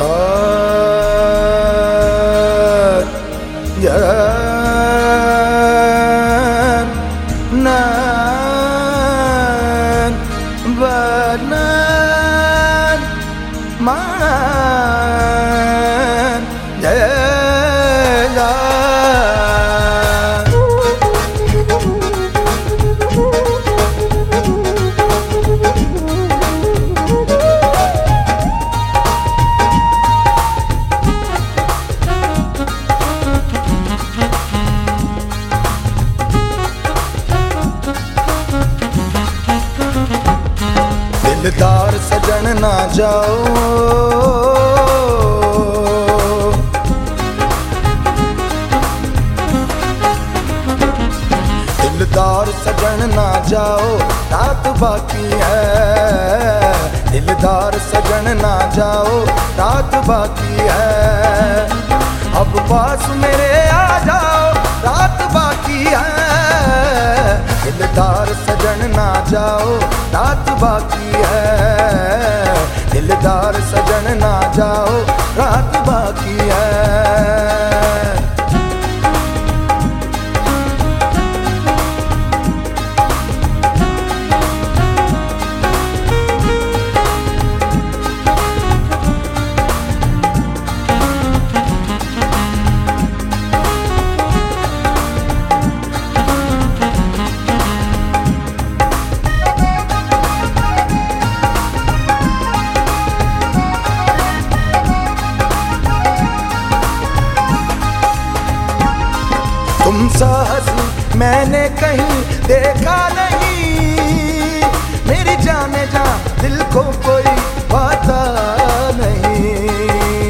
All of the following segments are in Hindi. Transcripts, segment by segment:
दिलदार सजन ना जाओ, दिलदार सजन ना जाओ, रात बाकी है। दिलदार सजन ना जाओ, रात बाकी है। अब पास मेरे आ जाओ, रात बाकी है। दिलदार सजन ना जाओ, रात बाकी है। दिलदार सजन ना जाओ, रात बाकी है। तुमसा हंसी मैंने कहीं देखा नहीं, मेरी जाने जा दिल को कोई पता नहीं।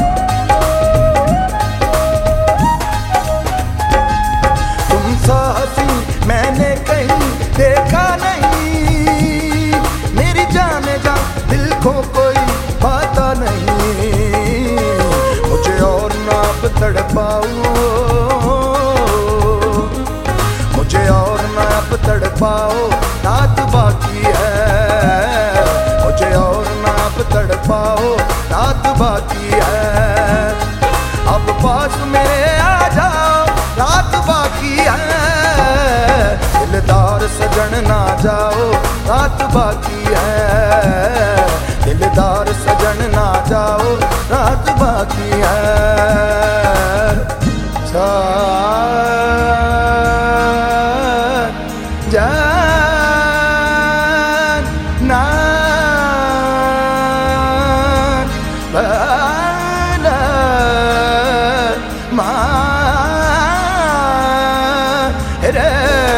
तुमसा हंसी मैंने कहीं देखा नहीं, मेरी जाने जा दिल को कोई पता नहीं। मुझे और ना तड़पाओ, मुझे और ना अब तड़पाओ, रात बाकी है। मुझे और ना अब तड़पाओ, रात बाकी है। अब पास मेरे आ जाओ, रात बाकी है। दिलदार सजन ना जाओ, रात बाकी है। दिलदार सजन ना जाओ, रात बाकी है। जान ना बना मारे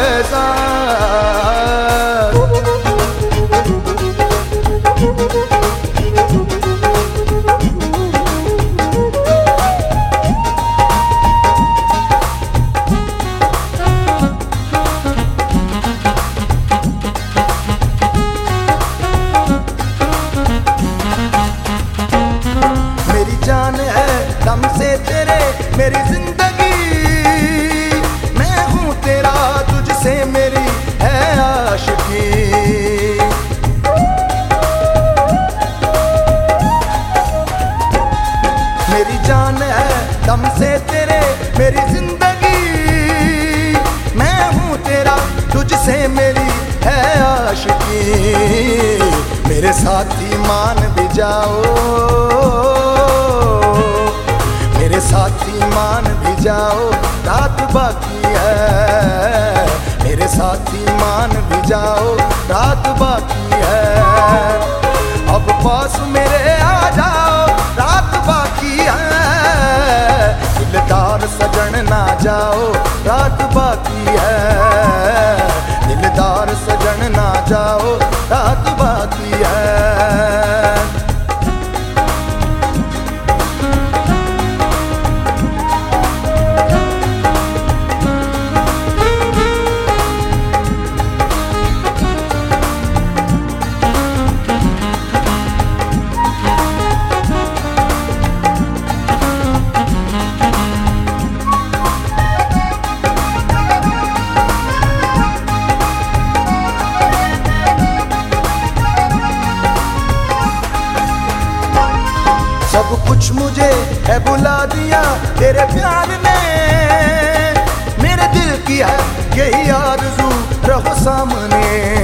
जान है दम से तेरे मेरी जिंदगी, मैं हूँ तेरा तुझसे मेरी है आशिकी। मेरी जान है दम से तेरे मेरी जिंदगी, मैं हूँ तेरा तुझसे मेरी है आशिकी। मेरे साथी मान भी जाओ, मेरे साथी मान भी जाओ, रात बाकी है। मेरे साथी मान भी जाओ, रात बाकी है। अब पास मेरे आ जाओ, रात बाकी है। दिलदार सजन ना जाओ, रात बाकी है। दिलदार सजन ना जाओ, रात बाकी है। सब कुछ मुझे है बुला दिया तेरे प्यार ने, मेरे दिल की है यही आरज़ू रहो सामने।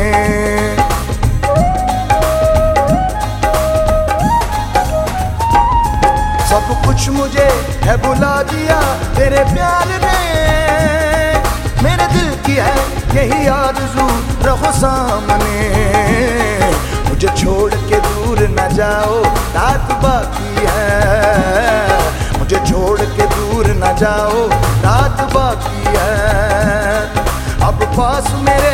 सब कुछ मुझे है बुला दिया तेरे प्यार ने, मेरे दिल की है यही आरज़ू रहो सामने। मुझे छोड़ के दूर न जाओ रात बाकी है, मुझे छोड़ के दूर न जाओ रात बाकी है। अब पास मेरे